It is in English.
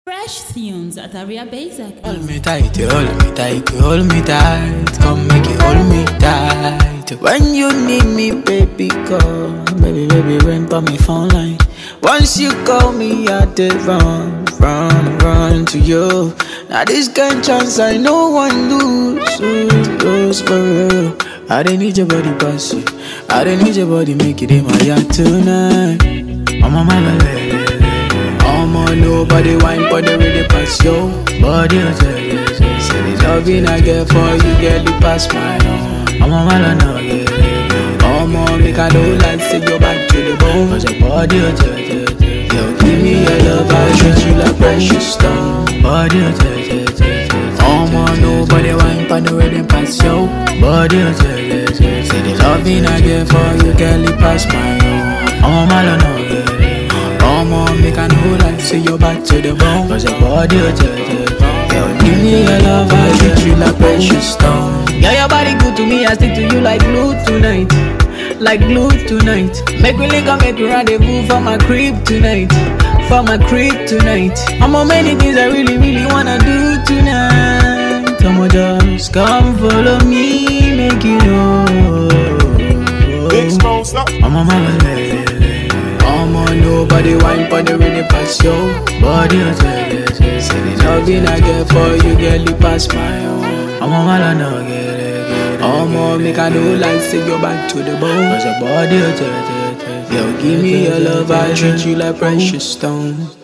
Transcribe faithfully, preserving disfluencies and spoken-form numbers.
Fresh tunes at Aria Basic. Hold me tight, you hold me tight, you hold me tight. Come make it hold me tight. When you need me, baby, call. Baby, baby, ring for me phone line. Once you call me, I did run, run, run to you. Now this kind chance I no one lose, lose, lose for real. I didn't need your body pass you. I didn't need your body make it in my yard tonight. I'm on my way. I'm on nobody wine for the really pass yo. Body oh, yeah, yeah, yeah. Say the loving I get for you get the pass my own. I'm on my line now, yeah, yeah. I'm on make I know like say go back to the bone. Cause your body oh, yeah, yeah, yeah. Yo, give me your love, I treat you like precious stone. Body oh, yeah, yeah, yeah, yeah. I'm on nobody wine for the really pass yo. Body oh, yeah, yeah, yeah. Say the loving I get for you get the pass my own. I'm on my line now, yeah. Come on, make I know like say you're back to the bone. Cause your body oh, yeah, yeah, yeah. Yo, give me your love, I treat you like precious stone. Yeah, your body good to me, I stick to you like glue tonight. Like glue tonight. Make me link up, make me rendezvous for my crib tonight. For my crib tonight. I'm on many things I really, really wanna do tonight. Come on, just come follow me, make you know. Big Smoke, stop. I'm on my way. I'm on nobody wine for the really pass yo. Body oh, yeah, yeah, yeah. Say the loving I get for you get the pass my own. I'm on my line now, get it, get it. I'm on make I know like say go back to the bone. Cause your body oh, yeah, yeah, yeah. Yo, give me your love, I treat you like precious stone.